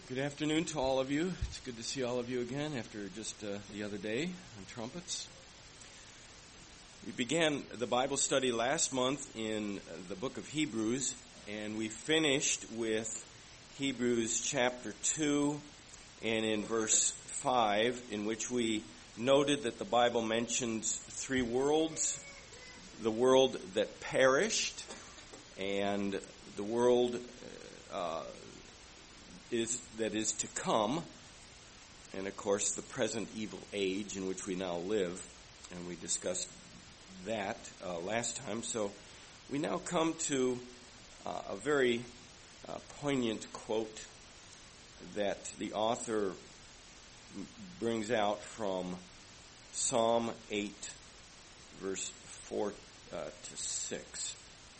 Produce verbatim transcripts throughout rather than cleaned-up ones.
Good afternoon to all of you. It's good to see all of you again after just uh, the other day on trumpets. We began the Bible study last month in the book of Hebrews, and we finished with Hebrews chapter two and in verse five, in which we noted that the Bible mentions three worlds: the world that perished, and the world uh, is that is to come, and of course the present evil age in which we now live, and we discussed that uh, last time. So we now come to uh, a very uh, poignant quote that the author brings out from Psalm eight, verse four uh, to six.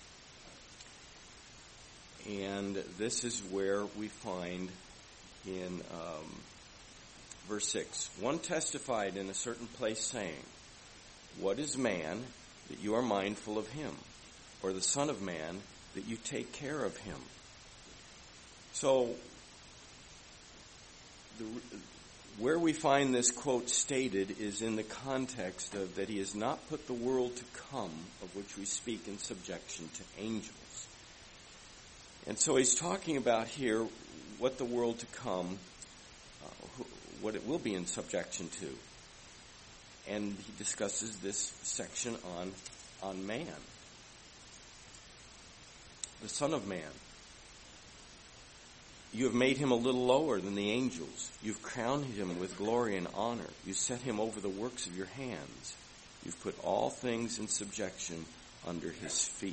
And this is where we find in um, verse six, one testified in a certain place saying, "What is man that you are mindful of him, or the Son of Man that you take care of him?" So, the, where we find this quote stated is in the context of that he has not put the world to come, of which we speak, in subjection to angels. And so he's talking about here what the world to come, uh, what it will be in subjection to. And he discusses this section on, on man, the Son of Man. You have made him a little lower than the angels. You've crowned him with glory and honor. You set him over the works of your hands. You've put all things in subjection under his feet.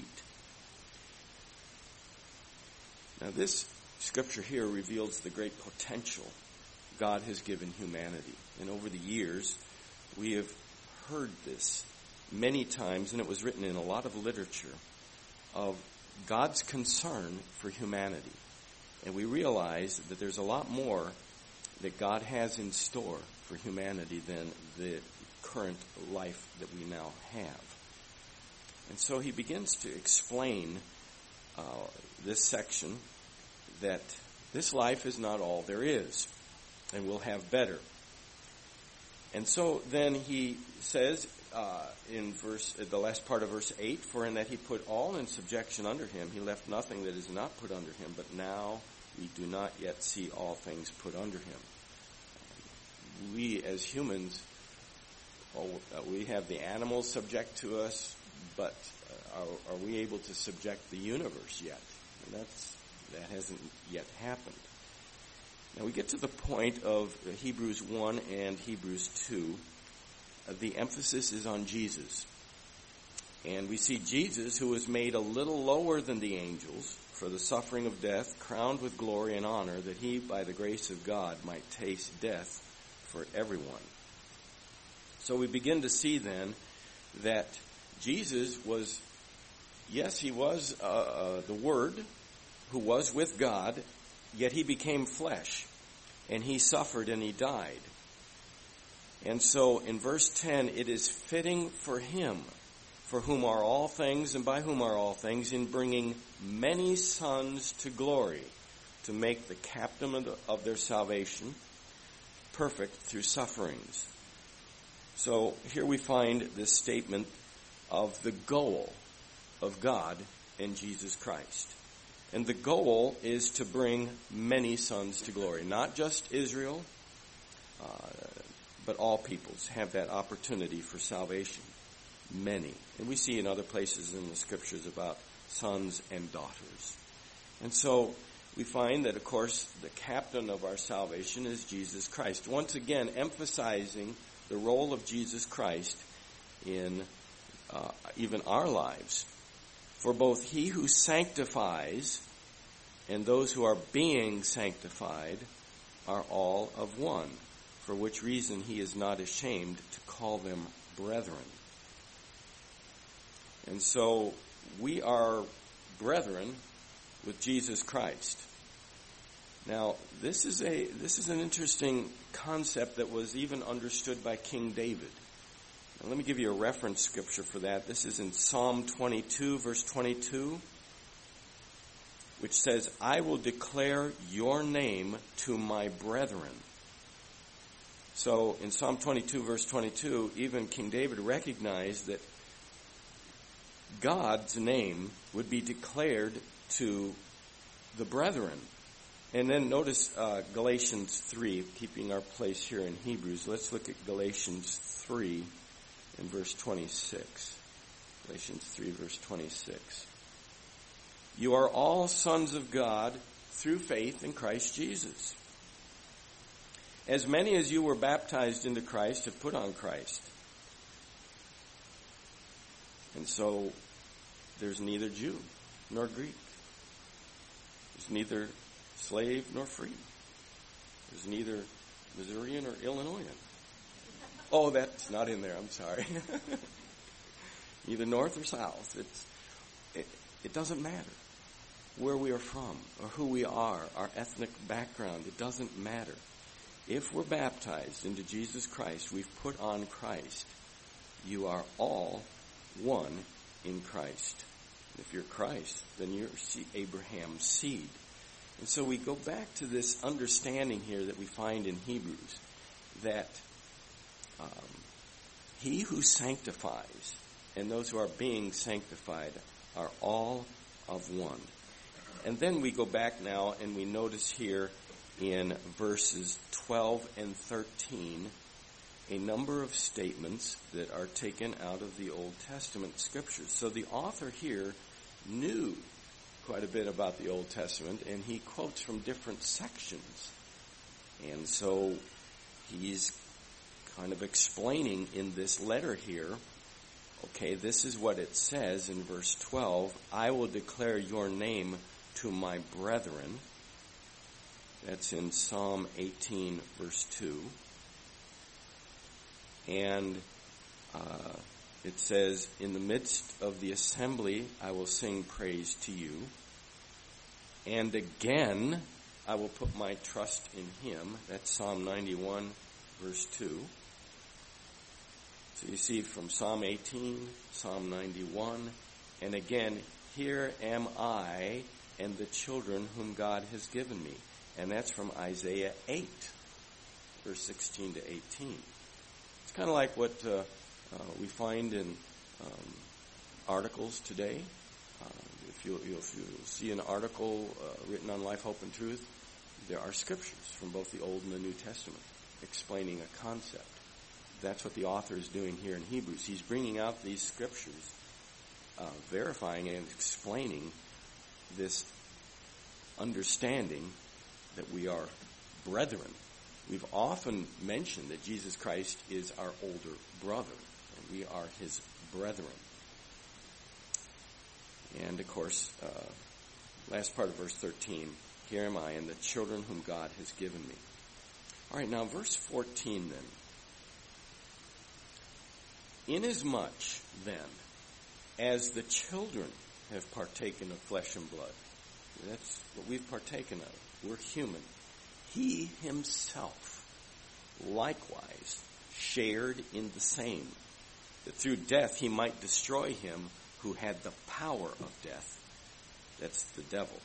Now, this scripture here reveals the great potential God has given humanity. And over the years, we have heard this many times, and it was written in a lot of literature, of God's concern for humanity. And we realize that there's a lot more that God has in store for humanity than the current life that we now have. And so he begins to explain Uh, this section, that this life is not all there is, and we'll have better. And so then he says uh, in verse, the last part of verse eight, "For in that he put all in subjection under him, he left nothing that is not put under him, but now we do not yet see all things put under him." We as humans, oh, uh, we have the animals subject to us, but Are, are we able to subject the universe yet? And that's, that hasn't yet happened. Now we get to the point of Hebrews one and Hebrews two. Uh, the emphasis is on Jesus. And we see Jesus, who was made a little lower than the angels for the suffering of death, crowned with glory and honor, that he, by the grace of God, might taste death for everyone. So we begin to see then that Jesus was, yes, he was uh, uh, the Word who was with God, yet he became flesh, and he suffered and he died. And so in verse ten, it is fitting for him, for whom are all things and by whom are all things, in bringing many sons to glory, to make the captain of their salvation perfect through sufferings. So here we find this statement of the goal of God in Jesus Christ. And the goal is to bring many sons to glory. Not just Israel, uh, but all peoples have that opportunity for salvation. Many. And we see in other places in the scriptures about sons and daughters. And so we find that, of course, the captain of our salvation is Jesus Christ. Once again, emphasizing the role of Jesus Christ in Uh, even our lives. For both he who sanctifies and those who are being sanctified are all of one, for which reason he is not ashamed to call them brethren. And so we are brethren with Jesus Christ. Now, this is a this is an interesting concept that was even understood by King David. Now, let me give you a reference scripture for that. This is in Psalm twenty-two, verse twenty-two. which says, I will declare your name to my brethren. So in Psalm twenty-two, verse twenty-two, even King David recognized that God's name would be declared to the brethren. And then notice uh, Galatians three, keeping our place here in Hebrews. Let's look at Galatians three in verse twenty-six. Galatians three, verse twenty-six. You are all sons of God through faith in Christ Jesus. As many as you were baptized into Christ have put on Christ. And so there's neither Jew nor Greek. There's neither slave nor free. There's neither Missourian or Illinoisan. Oh, that's not in there. I'm sorry. Neither north or south. It's, it, it doesn't matter where we are from or who we are, our ethnic background. It doesn't matter. If we're baptized into Jesus Christ, we've put on Christ. You are all one in Christ. If you're Christ, then you're Abraham's seed. And so we go back to this understanding here that we find in Hebrews, that um, he who sanctifies and those who are being sanctified are all of one. And then we go back now and we notice here in verses twelve and thirteen a number of statements that are taken out of the Old Testament scriptures. So the author here knew quite a bit about the Old Testament, and he quotes from different sections. And so he's kind of explaining in this letter here, okay, this is what it says in verse twelve, I will declare your name to my brethren. That's in Psalm eighteen, verse two. And uh, it says, in the midst of the assembly, I will sing praise to you. And again, I will put my trust in him. That's Psalm ninety-one, verse two. So you see from Psalm eighteen, Psalm ninety-one, and again, here am I and the children whom God has given me. And that's from Isaiah eight, verse sixteen to eighteen. It's kind of like what uh, uh, we find in um, articles today. Uh, if, you, if you see an article uh, written on Life, Hope, and Truth, there are scriptures from both the Old and the New Testament explaining a concept. That's what the author is doing here in Hebrews. He's bringing out these scriptures, uh, verifying and explaining this understanding that we are brethren. We've often mentioned that Jesus Christ is our older brother, and we are his brethren. And, of course, uh, last part of verse thirteen, here am I and the children whom God has given me. All right, now verse fourteen then. Inasmuch, then, as the children have partaken of flesh and blood, that's what we've partaken of. We're human. He himself likewise shared in the same, that through death he might destroy him who had the power of death. That's the devil.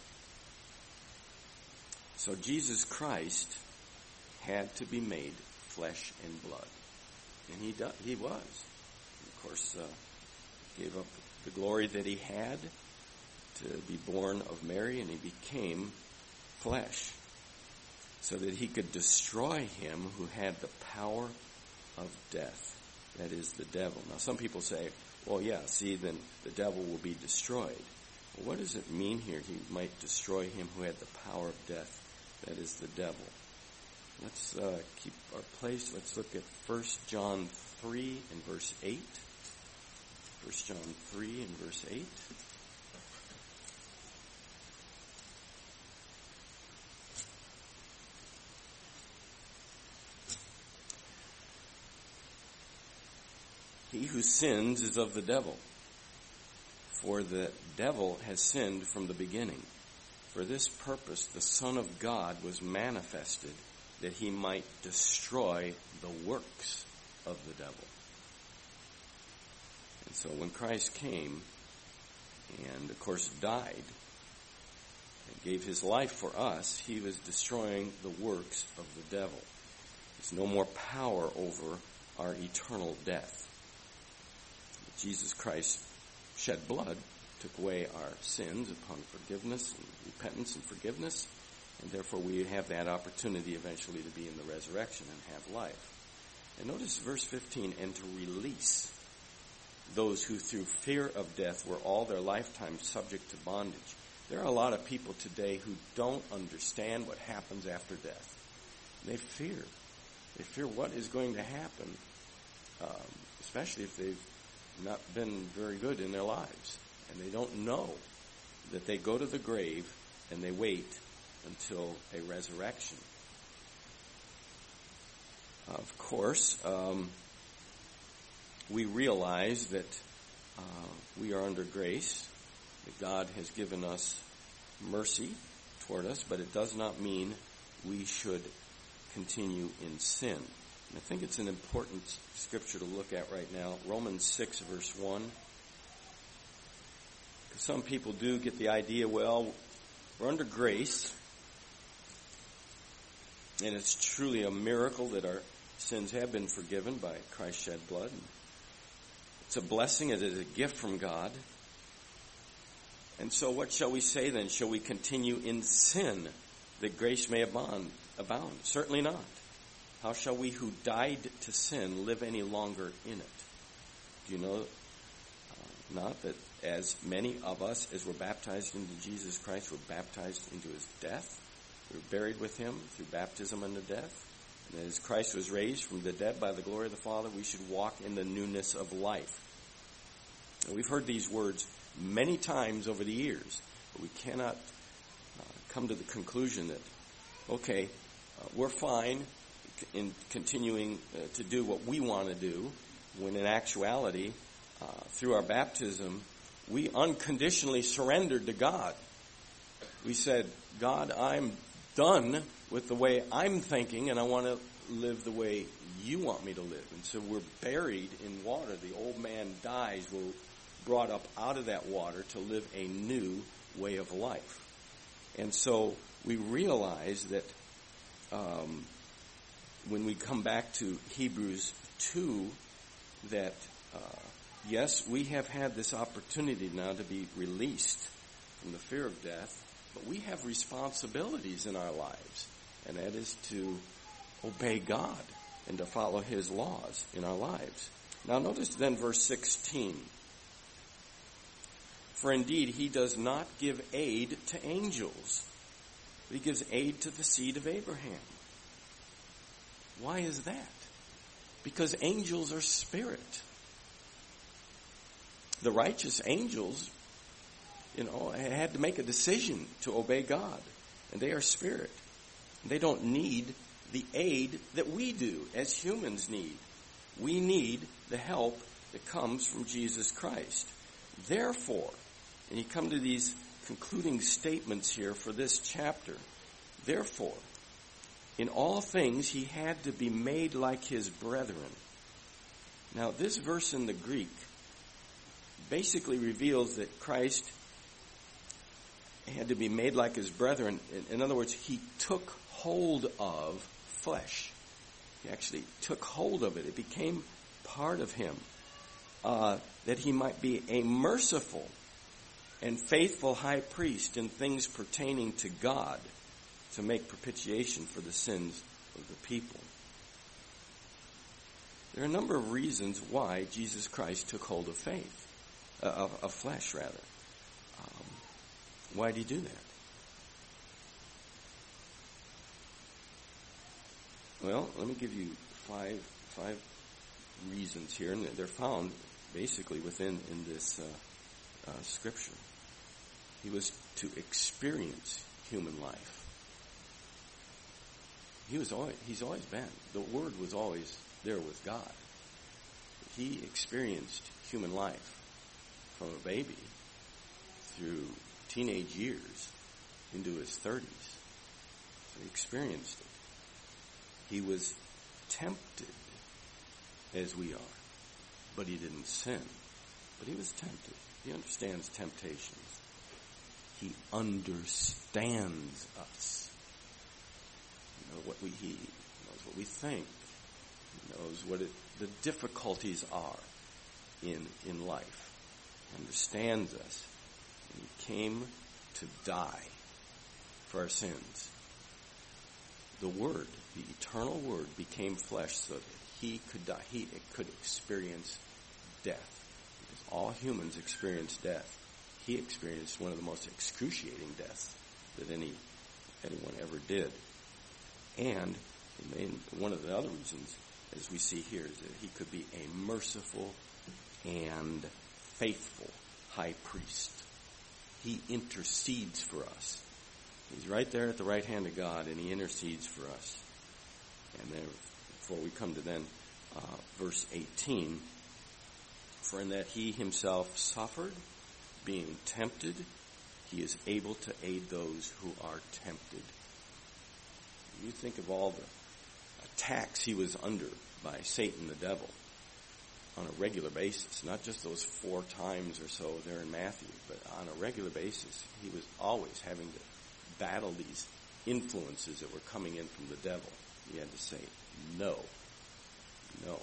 So Jesus Christ had to be made flesh and blood. And he do, he was. Of course, uh, gave up the glory that he had to be born of Mary, and he became flesh so that he could destroy him who had the power of death. That is the devil. Now, some people say, well, yeah, see, then the devil will be destroyed. Well, what does it mean here? He might destroy him who had the power of death. That is the devil. Let's uh, keep our place. Let's look at First John three and verse eight. First John three and verse eight. He who sins is of the devil, for the devil has sinned from the beginning. For this purpose the Son of God was manifested, that he might destroy the works of the devil. And so when Christ came and, of course, died gave his life for us, he was destroying the works of the devil. There's no more power over our eternal death. Jesus Christ shed blood, took away our sins upon forgiveness and repentance and forgiveness, and therefore we have that opportunity eventually to be in the resurrection and have life. And notice verse fifteen, and to release those who through fear of death were all their lifetime subject to bondage. There are a lot of people today who don't understand what happens after death. They fear. They fear what is going to happen, um, especially if they've not been very good in their lives. And they don't know that they go to the grave and they wait until a resurrection. Of course, um, we realize that uh, we are under grace, that God has given us mercy toward us, but it does not mean we should continue in sin. And I think it's an important scripture to look at right now, Romans six, verse one. Because some people do get the idea, well, we're under grace, and it's truly a miracle that our sins have been forgiven by Christ's shed blood. It's a blessing. It is a gift from God. And so what shall we say then? Shall we continue in sin that grace may abound? abound? Certainly not. How shall we who died to sin live any longer in it? Do you know uh, not that as many of us as were baptized into Jesus Christ were baptized into his death? We were buried with him through baptism unto death. And as Christ was raised from the dead by the glory of the Father, we should walk in the newness of life. And we've heard these words many times over the years, but we cannot uh, come to the conclusion that, okay, uh, we're fine in continuing uh, to do what we want to do, when in actuality, uh, through our baptism, we unconditionally surrendered to God. We said, God, I'm done with the way I'm thinking, and I want to live the way you want me to live. And so we're buried in water. The old man dies. We're brought up out of that water to live a new way of life. And so we realize that um, when we come back to Hebrews two, that uh, yes, we have had this opportunity now to be released from the fear of death, but we have responsibilities in our lives, and that is to obey God and to follow his laws in our lives. Now notice then verse sixteen. For indeed he does not give aid to angels, but he gives aid to the seed of Abraham. Why is that? Because angels are spirit. The righteous angels, you know, had to make a decision to obey God, and they are spirit. They don't need the aid that we do as humans need. We need the help that comes from Jesus Christ. Therefore, and you come to these concluding statements here for this chapter, therefore, in all things he had to be made like his brethren. Now, this verse in the Greek basically reveals that Christ had to be made like his brethren. In other words, he took hold of flesh. He actually took hold of it. It became part of him, uh, that he might be a merciful and faithful high priest in things pertaining to God, to make propitiation for the sins of the people. There are a number of reasons why Jesus Christ took hold of faith, uh, of, of flesh rather. Um, why did he do that? Well, let me give you five five reasons here, and they're found basically within in this uh, uh, scripture. He was to experience human life. He was always, he's always been. The Word was always there with God. He experienced human life from a baby through teenage years into his thirties. So he experienced it. He was tempted as we are, but he didn't sin. But he was tempted. He understands temptations. He understands us. You know what we, he knows what we think. He knows what it, the difficulties are in in life. He understands us. And he came to die for our sins. The Word, the eternal Word, became flesh so that he could die. He could experience death. Because all humans experience death. He experienced one of the most excruciating deaths that any anyone ever did. And one of the other reasons, as we see here, is that he could be a merciful and faithful high priest. He intercedes for us. He's right there at the right hand of God, and he intercedes for us. And then, before we come to then, uh, verse eighteen, for in that he himself suffered, being tempted, he is able to aid those who are tempted. You think of all the attacks he was under by Satan the devil on a regular basis, not just those four times or so there in Matthew, but on a regular basis. He was always having to battle these influences that were coming in from the devil. He had to say, no, no.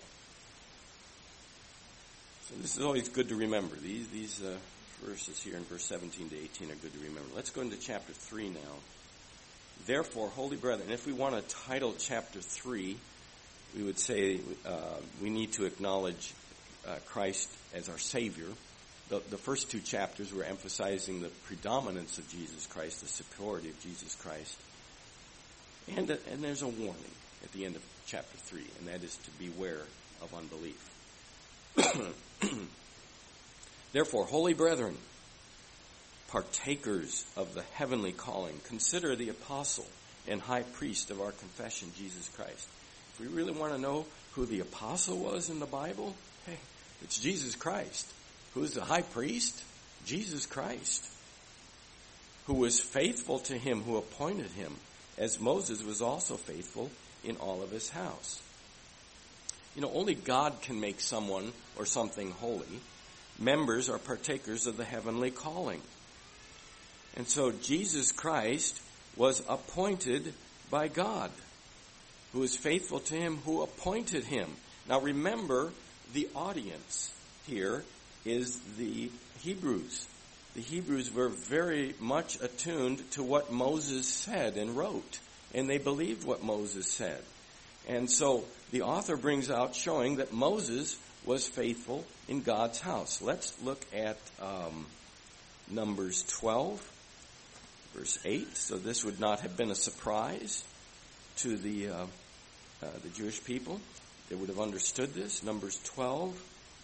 So this is always good to remember. These, these uh, verses here in verse seventeen to eighteen are good to remember. Let's go into chapter three now. Therefore, holy brethren, if we want to title chapter three, we would say uh, we need to acknowledge uh, Christ as our Savior. The, the first two chapters were emphasizing the predominance of Jesus Christ, the superiority of Jesus Christ. And, and there's a warning at the end of chapter three, and that is to beware of unbelief. Therefore, holy brethren, partakers of the heavenly calling, consider the apostle and high priest of our confession, Jesus Christ. If we really want to know who the apostle was in the Bible, hey, it's Jesus Christ. Who's the high priest? Jesus Christ, who was faithful to him who appointed him, as Moses was also faithful in all of his house. You know, only God can make someone or something holy. Members are partakers of the heavenly calling. And so Jesus Christ was appointed by God, who is faithful to him who appointed him. Now remember, the audience here is the Hebrews. The Hebrews were very much attuned to what Moses said and wrote, and they believed what Moses said. And so the author brings out showing that Moses was faithful in God's house. Let's look at um, Numbers twelve, verse eight. So this would not have been a surprise to the uh, uh, the Jewish people. They would have understood this. Numbers twelve,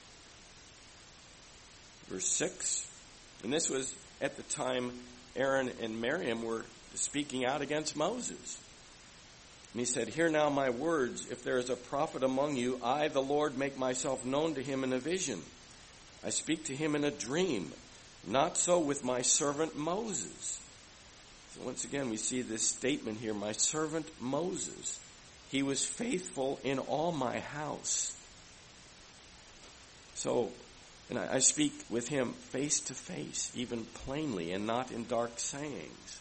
verse six. And this was at the time Aaron and Miriam were speaking out against Moses. And he said, "Hear now my words. If there is a prophet among you, I, the Lord, make myself known to him in a vision. I speak to him in a dream. Not so with my servant Moses." So once again, we see this statement here, my servant Moses. He was faithful in all my house. So, and I, I speak with him face to face, even plainly, and not in dark sayings.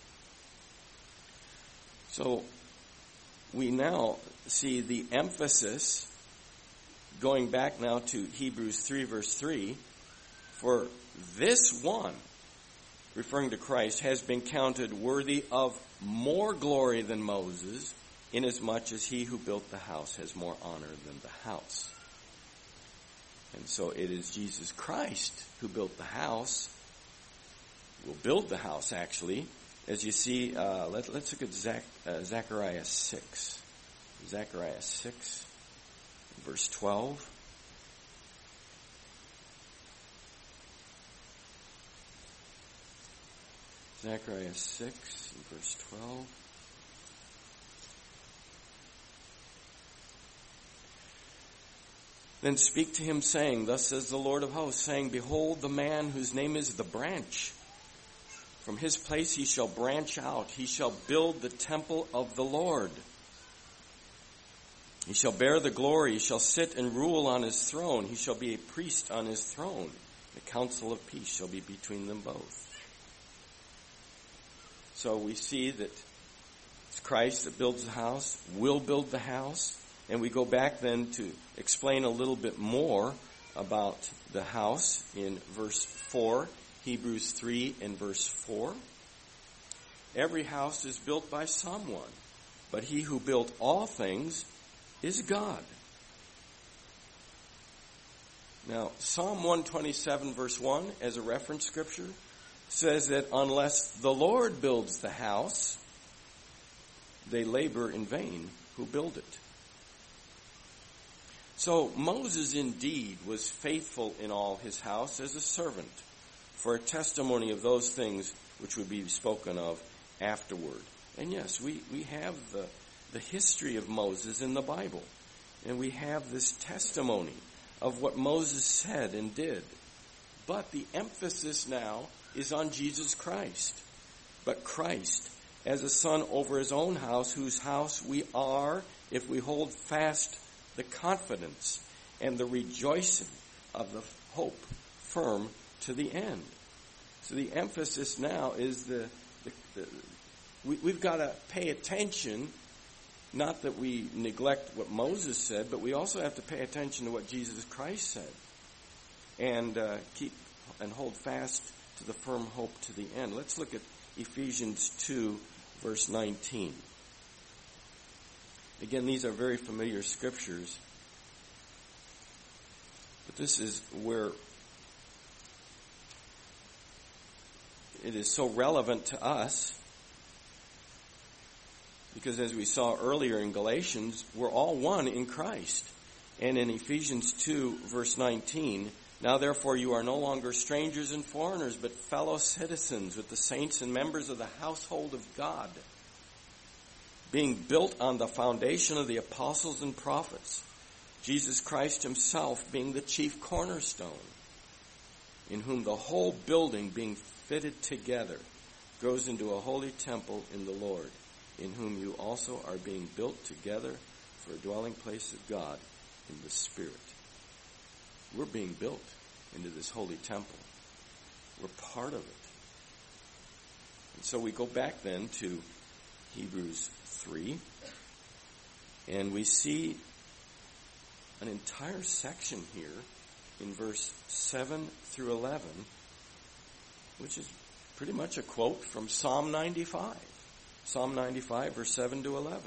So, we now see the emphasis going back now to Hebrews three, verse three, for this one, referring to Christ, has been counted worthy of more glory than Moses, inasmuch as he who built the house has more honor than the house. And so it is Jesus Christ who built the house, will build the house actually. As you see, uh, let, let's look at Zach, uh, Zechariah six. Zechariah six, verse twelve. Zechariah six, verse twelve. Then speak to him, saying, Thus says the Lord of hosts, saying, Behold, the man whose name is the branch. From his place he shall branch out. He shall build the temple of the Lord. He shall bear the glory. He shall sit and rule on his throne. He shall be a priest on his throne. The counsel of peace shall be between them both. So we see that it's Christ that builds the house, will build the house. And we go back then to explain a little bit more about the house in verse four, Hebrews three and verse four. Every house is built by someone, but he who built all things is God. Now, Psalm one twenty-seven verse one, as a reference scripture, says that unless the Lord builds the house, they labor in vain who build it. So Moses indeed was faithful in all his house as a servant, for a testimony of those things which would be spoken of afterward. And yes, we, we have the, the history of Moses in the Bible, and we have this testimony of what Moses said and did. But the emphasis now is on Jesus Christ. But Christ, as a son over his own house, whose house we are if we hold fast the confidence and the rejoicing of the hope firm to the end. So the emphasis now is the, the, the we, we've got to pay attention, not that we neglect what Moses said, but we also have to pay attention to what Jesus Christ said, and uh, keep and hold fast to the firm hope to the end. Let's look at Ephesians two, verse nineteen. Again, these are very familiar scriptures, but this is where it is so relevant to us, because as we saw earlier in Galatians, we're all one in Christ. And in Ephesians two, verse nineteen, now therefore you are no longer strangers and foreigners, but fellow citizens with the saints and members of the household of God, being built on the foundation of the apostles and prophets, Jesus Christ himself being the chief cornerstone, in whom the whole building being fitted together grows into a holy temple in the Lord, in whom you also are being built together for a dwelling place of God in the Spirit. We're being built into this holy temple. We're part of it. And so we go back then to Hebrews three, and we see an entire section here in verse seven through eleven, which is pretty much a quote from Psalm ninety-five. Psalm ninety-five, verse seven to eleven.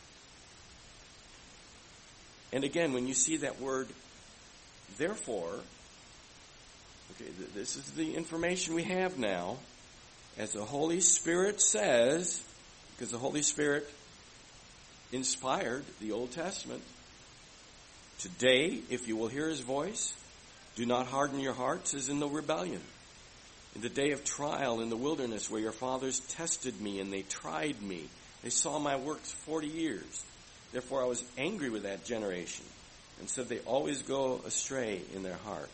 And again, when you see that word, therefore, okay, th- this is the information we have now. As the Holy Spirit says, because the Holy Spirit inspired the Old Testament, today, if you will hear his voice, do not harden your hearts as in the rebellion. In the day of trial in the wilderness where your fathers tested me and they tried me. They saw my works forty years. Therefore I was angry with that generation and said they always go astray in their heart.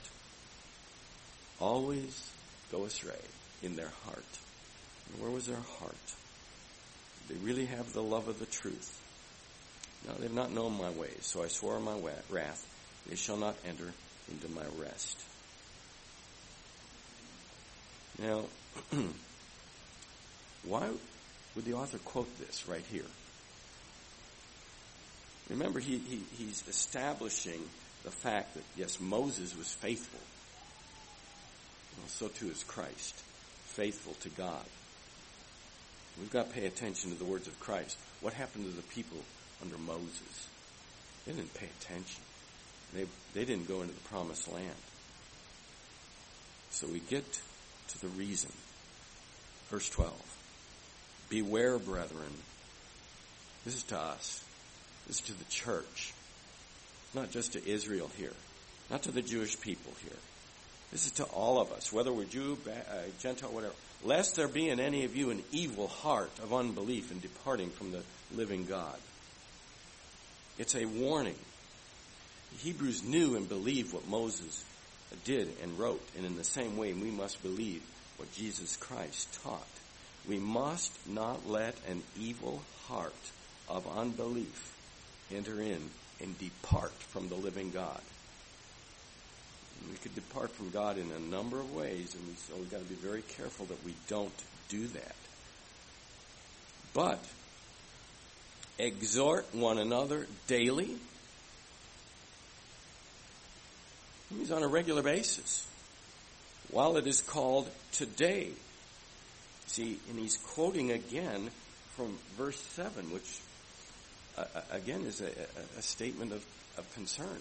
Always go astray in their heart. And where was their heart? Did they really have the love of the truth? No, they've not known my ways, so I swore in my wrath, they shall not enter into my rest. Now, why would the author quote this right here? Remember, he, he, he's establishing the fact that, yes, Moses was faithful. Well, so too is Christ, faithful to God. We've got to pay attention to the words of Christ. What happened to the people under Moses? They didn't pay attention. They, they didn't go into the promised land. So we get to the reason. Verse twelve. Beware, brethren. This is to us. This is to the church. Not just to Israel here. Not to the Jewish people here. This is to all of us, whether we're Jew, uh, Gentile, whatever. Lest there be in any of you an evil heart of unbelief and departing from the living God. It's a warning. The Hebrews knew and believed what Moses did and wrote, and in the same way we must believe what Jesus Christ taught. We must not let an evil heart of unbelief enter in and depart from the living God. We could depart from God in a number of ways, and so we've got to be very careful that we don't do that. But exhort one another daily. It means on a regular basis. While it is called today. See, and he's quoting again from verse seven, which uh, again is a, a statement of, of concern.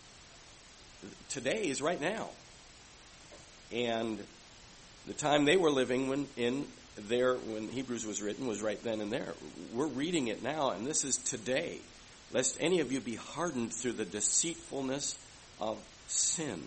Today is right now. And the time they were living when in there when Hebrews was written was right then and there. We're reading it now, and this is today. Lest any of you be hardened through the deceitfulness of sin.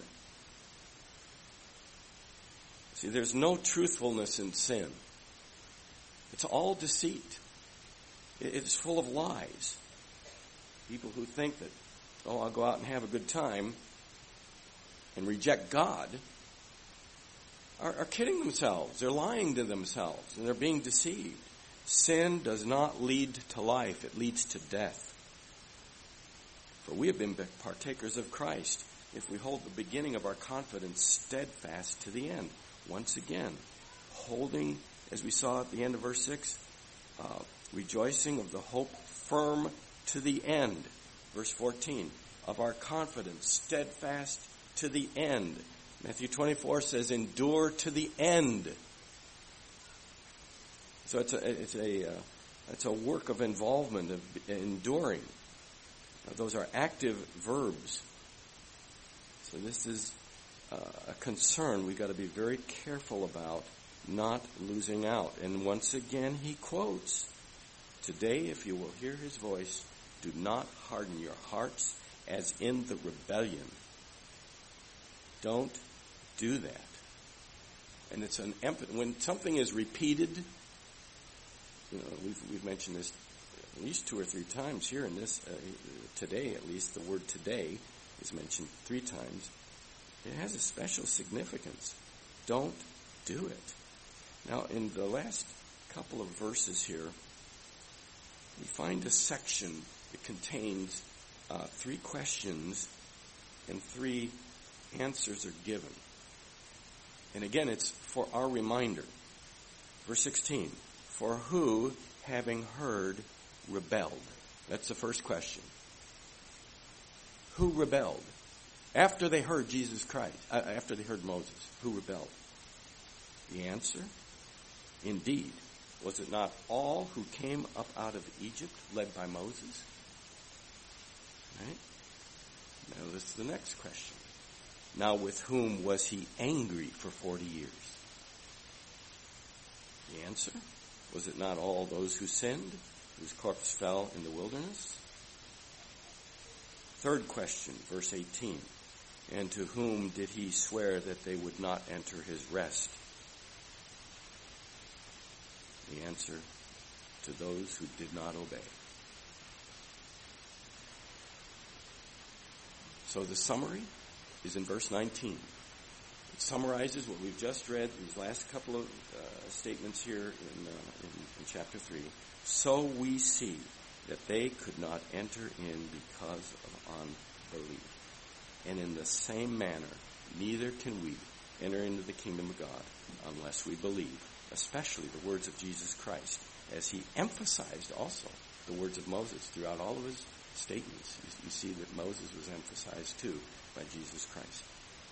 See, there's no truthfulness in sin. It's all deceit. It's full of lies. People who think that, oh, I'll go out and have a good time and reject God are, are kidding themselves. They're lying to themselves, and they're being deceived. Sin does not lead to life. It leads to death. For we have been partakers of Christ if we hold the beginning of our confidence steadfast to the end. Once again, holding, as we saw at the end of verse six, uh, rejoicing of the hope firm to the end. Verse fourteen, of our confidence steadfast to the end. Matthew twenty-four says, endure to the end. So it's a it's a uh, it's a work of involvement, of enduring. Now, those are active verbs. So this is uh, a concern we've got to be very careful about not losing out. And once again, he quotes, today, if you will hear his voice, do not harden your hearts as in the rebellion. Don't do that. And it's an emphasis. When something is repeated, you know, we've, we've mentioned this at least two or three times here in this, uh, today at least, the word today is mentioned three times. It has a special significance. Don't do it. Now, in the last couple of verses here, we find a section that contains uh, three questions and three answers are given. And again, it's for our reminder. Verse sixteen, for who, having heard, rebelled? That's the first question. Who rebelled? After they heard Jesus Christ, uh, after they heard Moses, who rebelled? The answer, indeed, was it not all who came up out of Egypt led by Moses? Right? Now this is the next question. Now with whom was he angry for forty years? The answer, was it not all those who sinned, whose corpse fell in the wilderness? Third question, verse eighteen. And to whom did he swear that they would not enter his rest? The answer, to those who did not obey. So the summary is in verse nineteen. It summarizes what we've just read, these last couple of uh, statements here in, uh, in, in chapter three. So we see that they could not enter in because of unbelief. And in the same manner, neither can we enter into the kingdom of God unless we believe, especially the words of Jesus Christ, as he emphasized also the words of Moses throughout all of his statements. You, you see that Moses was emphasized too by Jesus Christ.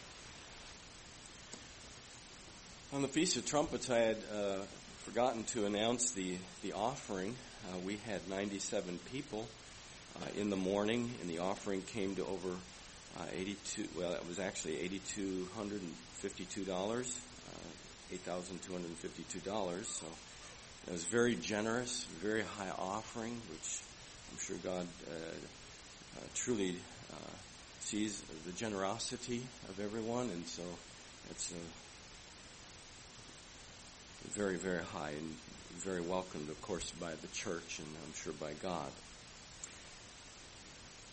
On the Feast of Trumpets, I had uh, forgotten to announce the, the offering. Uh, we had ninety-seven people uh, in the morning, and the offering came to over uh, eighty-two. Well, it was actually eight thousand two hundred fifty-two dollars, uh, eight thousand two hundred fifty-two dollars. So it was very generous, very high offering, which I'm sure God uh, uh, truly uh, sees the generosity of everyone, and so it's a very, very high and very welcomed, of course, by the church and I'm sure by God.